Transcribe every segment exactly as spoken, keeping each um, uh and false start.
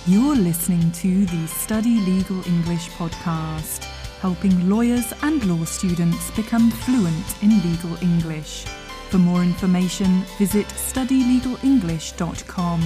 You're listening to the Study Legal English podcast, helping lawyers and law students become fluent in legal English. For more information, visit study legal english dot com.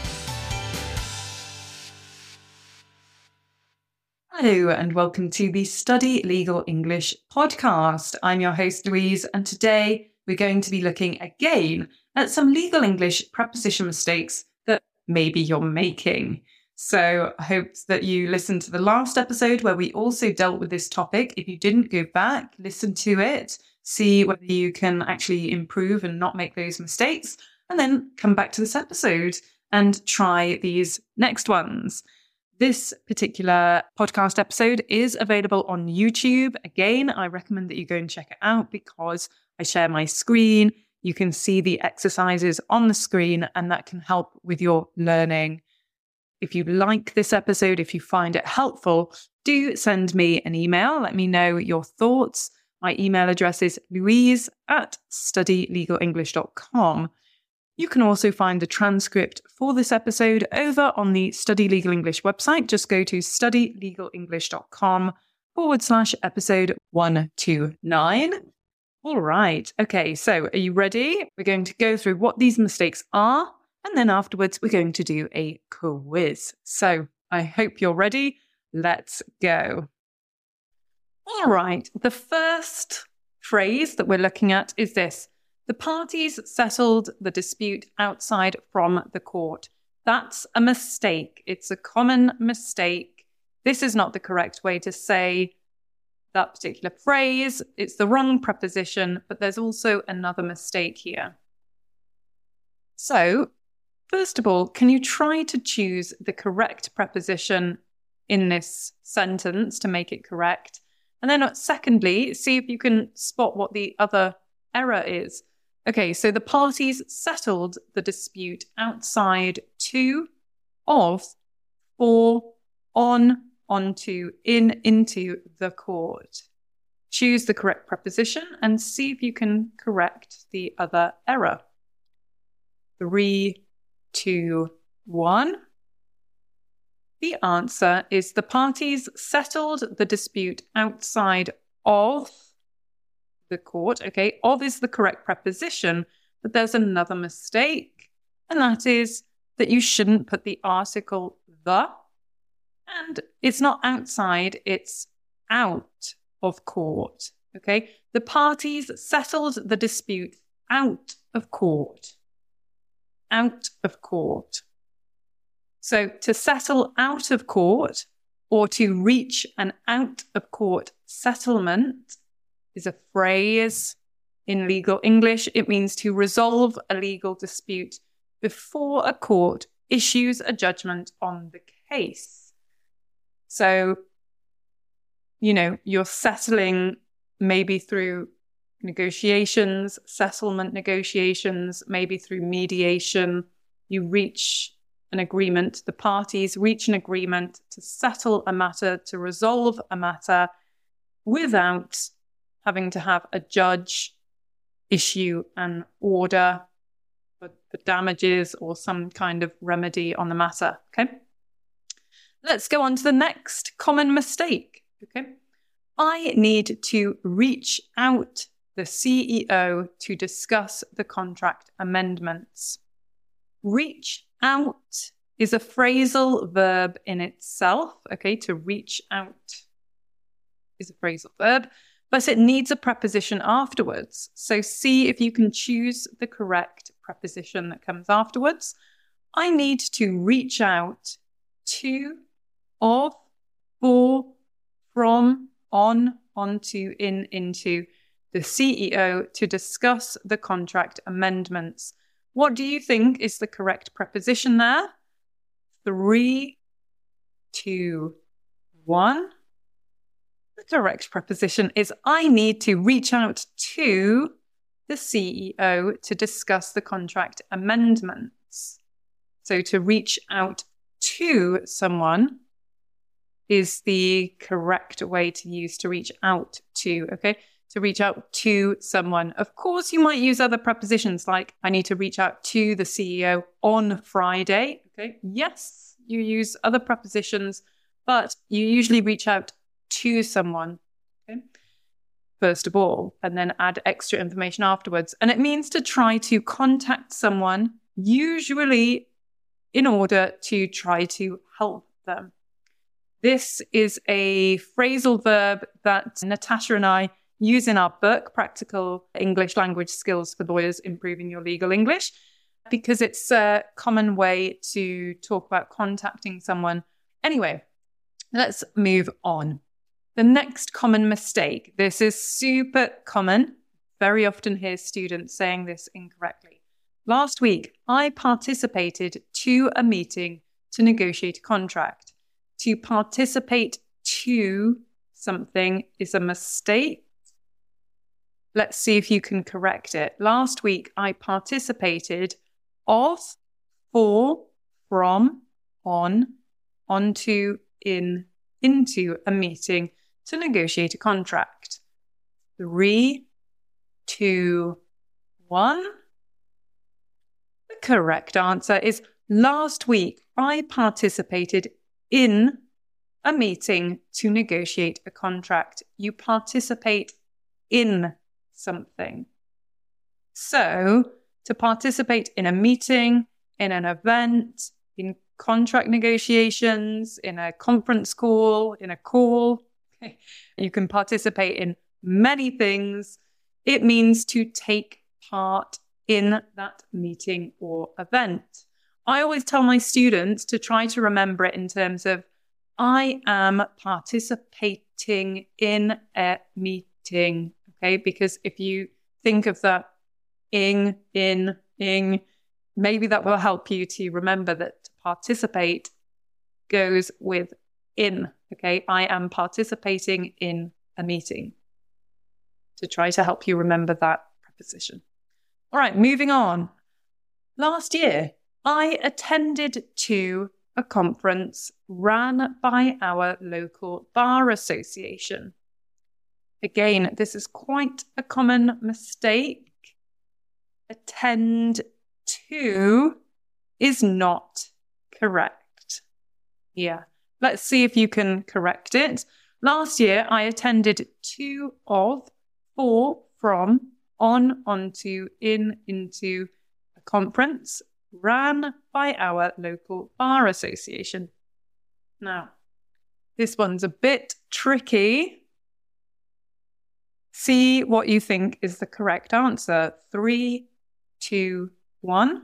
Hello and welcome to the Study Legal English podcast. I'm your host Louise, and today we're going to be looking again at some legal English preposition mistakes that maybe you're making. So I hope that you listened to the last episode where we also dealt with this topic. If you didn't, go back, listen to it, see whether you can actually improve and not make those mistakes, and then come back to this episode and try these next ones. This particular podcast episode is available on YouTube. Again, I recommend that you go and check it out because I share my screen. You can see the exercises on the screen, and that can help with your learning. If you like this episode, if you find it helpful, do send me an email. Let me know your thoughts. My email address is louise at study legal english dot com. You can also find the transcript for this episode over on the Study Legal English website. Just go to study legal english dot com forward slash episode one twenty-nine. All right. Okay, so are you ready? We're going to go through what these mistakes are, and then afterwards we're going to do a quiz. So I hope you're ready. Let's go. All right. The first phrase that we're looking at is this. The parties settled the dispute outside from the court. That's a mistake. It's a common mistake. This is not the correct way to say that particular phrase. It's the wrong preposition, but there's also another mistake here. So, first of all, can you try to choose the correct preposition in this sentence to make it correct? And then secondly, see if you can spot what the other error is. Okay, so the parties settled the dispute outside to, of, for, on, onto, in, into the court. Choose the correct preposition and see if you can correct the other error. Three, two, one. The answer is the parties settled the dispute outside of the court. Okay, of is the correct preposition, but there's another mistake, and that is that you shouldn't put the article the, and it's not outside, it's out of court. Okay, the parties settled the dispute out of court. Out of court. So to settle out of court or to reach an out of court settlement is a phrase in legal English. It means to resolve a legal dispute before a court issues a judgment on the case. So, you know, you're settling maybe through negotiations, settlement negotiations, maybe through mediation. You reach an agreement, the parties reach an agreement to settle a matter, to resolve a matter without having to have a judge issue an order for, for damages or some kind of remedy on the matter. Okay. Let's go on to the next common mistake. Okay. I need to reach out the C E O to discuss the contract amendments. Reach out is a phrasal verb in itself. Okay, to reach out is a phrasal verb, but it needs a preposition afterwards. So see if you can choose the correct preposition that comes afterwards. I need to reach out to, of, for, from, on, onto, in, into the C E O to discuss the contract amendments. What do you think is the correct preposition there? Three, two, one. The correct preposition is I need to reach out to the C E O to discuss the contract amendments. So to reach out to someone is the correct way to use to reach out to, okay? To reach out to someone. Of course, you might use other prepositions like I need to reach out to the C E O on Friday. Okay. Yes, you use other prepositions, but you usually reach out to someone, okay, first of all, and then add extra information afterwards. And it means to try to contact someone, usually in order to try to help them. This is a phrasal verb that Natasha and I use in our book, Practical English Language Skills for Lawyers, Improving Your Legal English, because it's a common way to talk about contacting someone. Anyway, let's move on. The next common mistake. This is super common. Very often hear students saying this incorrectly. Last week, I participated to a meeting to negotiate a contract. To participate to something is a mistake. Let's see if you can correct it. Last week, I participated of, for, from, on, onto, in, into a meeting to negotiate a contract. Three, two, one. The correct answer is last week, I participated in a meeting to negotiate a contract. You participate in something. So, to participate in a meeting, in an event, in contract negotiations, in a conference call, in a call, okay, you can participate in many things. It means to take part in that meeting or event. I always tell my students to try to remember it in terms of, I am participating in a meeting. Okay, because if you think of that ing, in, ing, maybe that will help you to remember that to participate goes with in. Okay, I am participating in a meeting. To try to help you remember that preposition. All right, moving on. Last year, I attended to a conference ran by our local bar association. Again, this is quite a common mistake. Attend to is not correct. Yeah, let's see if you can correct it. Last year, I attended to, of, for, from, on, onto, in, into a conference ran by our local bar association. Now, this one's a bit tricky. See what you think is the correct answer. Three, two, one.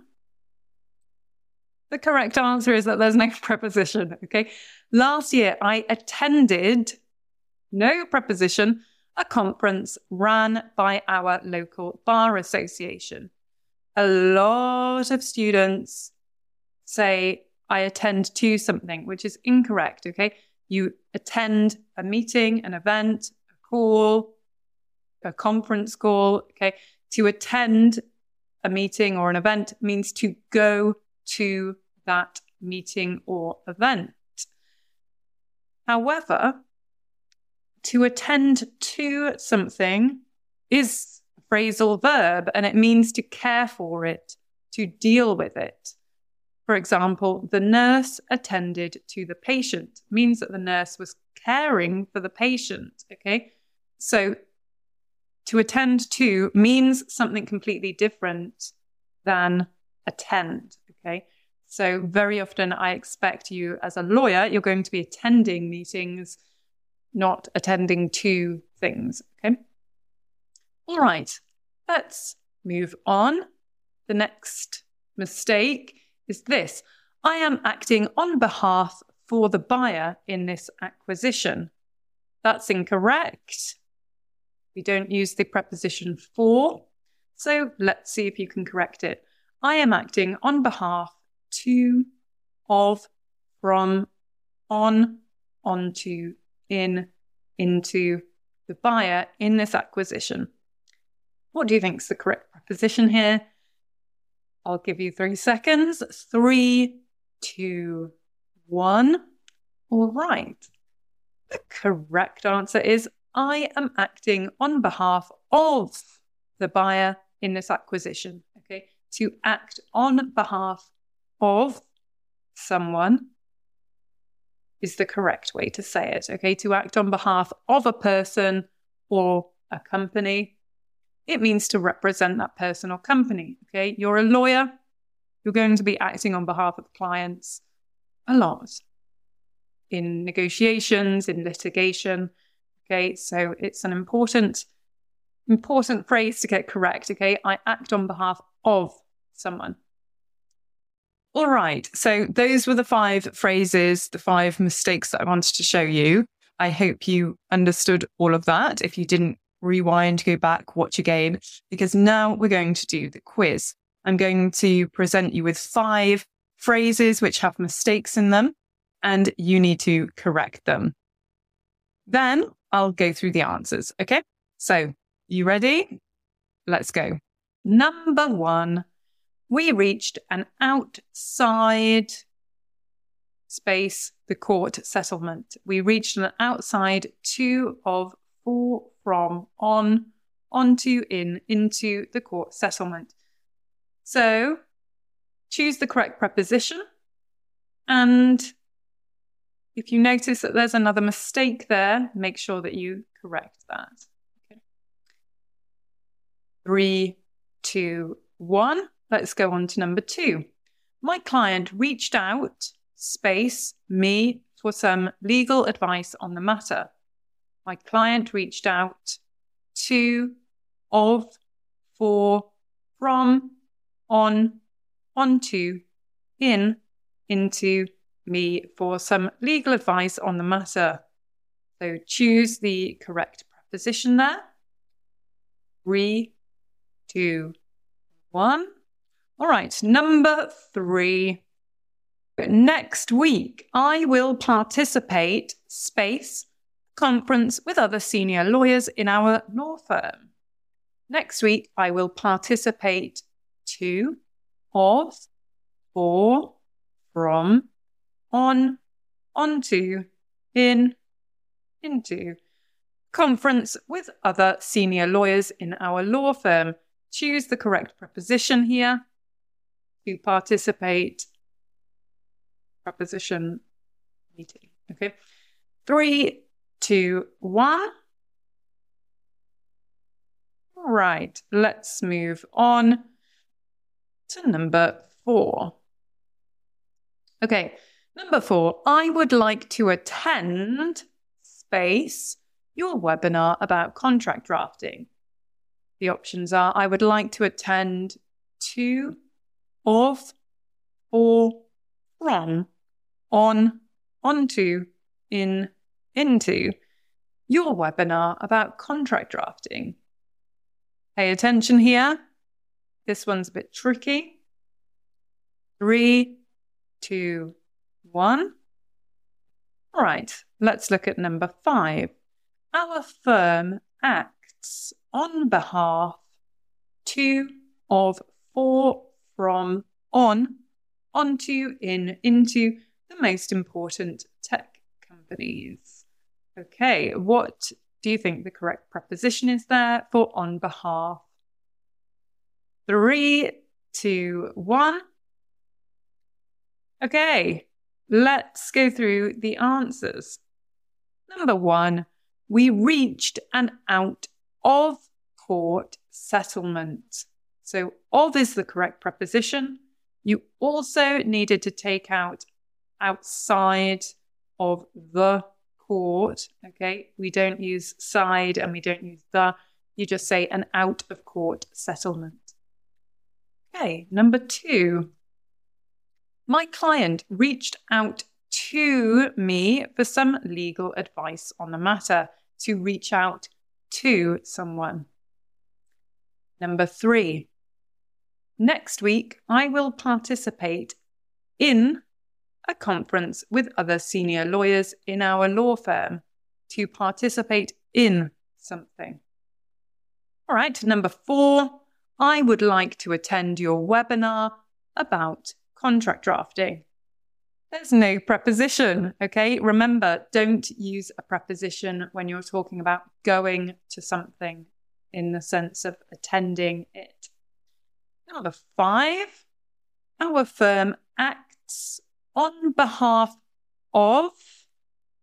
The correct answer is that there's no preposition, okay? Last year, I attended, no preposition, a conference ran by our local bar association. A lot of students say, I attend to something, which is incorrect, okay? You attend a meeting, an event, a call, a conference call, okay? To attend a meeting or an event means to go to that meeting or event. However, to attend to something is a phrasal verb, and it means to care for it, to deal with it. For example, the nurse attended to the patient means that the nurse was caring for the patient, okay? So to attend to means something completely different than attend, okay? So very often I expect you as a lawyer, you're going to be attending meetings, not attending to things, okay? All right, let's move on. The next mistake is this. I am acting on behalf for the buyer in this acquisition. That's incorrect. We don't use the preposition for. So let's see if you can correct it. I am acting on behalf to, of, from, on, onto, in, into the buyer in this acquisition. What do you think is the correct preposition here? I'll give you three seconds. Three, two, one. All right. The correct answer is I am acting on behalf of the buyer in this acquisition. Okay. To act on behalf of someone is the correct way to say it, okay? To act on behalf of a person or a company. It means to represent that person or company, okay? You're a lawyer. You're going to be acting on behalf of clients a lot in negotiations, in litigation, okay? So it's an important, important phrase to get correct, okay? I act on behalf of someone. All right, so those were the five phrases, the five mistakes that I wanted to show you. I hope you understood all of that. If you didn't, rewind, go back, watch again, because now we're going to do the quiz. I'm going to present you with five phrases which have mistakes in them, and you need to correct them. Then I'll go through the answers, okay? So, you ready? Let's go. Number one. We reached an outside space, the court settlement. We reached an outside to, of, for, from, on, onto, in, into the court settlement. So choose the correct preposition. And if you notice that there's another mistake there, make sure that you correct that. Okay. Three, two, one. Let's go on to number two. My client reached out, space, me, for some legal advice on the matter. My client reached out to, of, for, from, on, onto, in, into, me for some legal advice on the matter. So choose the correct preposition there. Three, two, one. All right, number three. Next week, I will participate, space, conference with other senior lawyers in our law firm. Next week, I will participate to, of, for, from, on, onto, in, into. Conference with other senior lawyers in our law firm. Choose the correct preposition here. To participate, preposition meeting. Okay. Three, two, one. All right, let's move on to number four. Okay, number four. I would like to attend, space, your webinar about contract drafting. The options are, I would like to attend to, of, for, from, on, onto, in, into, your webinar about contract drafting. Pay attention here. This one's a bit tricky. Three, two, one. All right, let's look at number five. Our firm acts on behalf to, of, for, from, on, onto, in, into the most important tech companies. Okay, what do you think the correct preposition is there for on behalf? Three, two, one. Okay, let's go through the answers. Number one, we reached an out of court settlement. So of is the correct preposition. You also needed to take out outside of the court. Okay, we don't use side and we don't use the. You just say an out of court settlement. Okay, number two. My client reached out to me for some legal advice on the matter. To reach out to someone. Number three. Next week, I will participate in a conference with other senior lawyers in our law firm. To participate in something. All right, number four. I would like to attend your webinar about contract drafting. There's no preposition, okay? Remember, don't use a preposition when you're talking about going to something in the sense of attending it. Number five, our firm acts on behalf of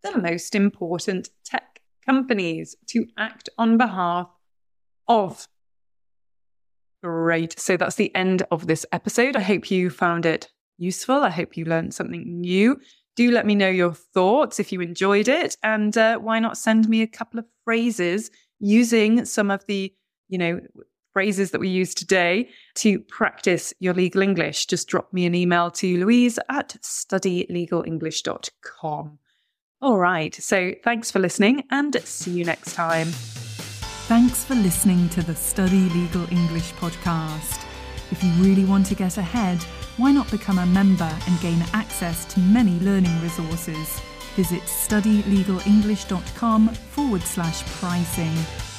the most important tech companies to act on behalf of. Great. So that's the end of this episode. I hope you found it useful. I hope you learned something new. Do let me know your thoughts if you enjoyed it. And uh, why not send me a couple of phrases using some of the, you know, phrases that we use today to practice your legal English. Just drop me an email to Louise at study legal english dot com. All right. So thanks for listening and see you next time. Thanks for listening to the Study Legal English podcast. If you really want to get ahead, why not become a member and gain access to many learning resources? Visit study legal english dot com forward slash pricing.